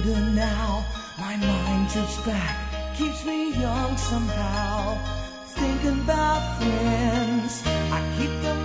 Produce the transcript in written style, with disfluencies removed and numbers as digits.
wonder now. My mind drifts back, keeps me young somehow. Thinking about friends, I keep them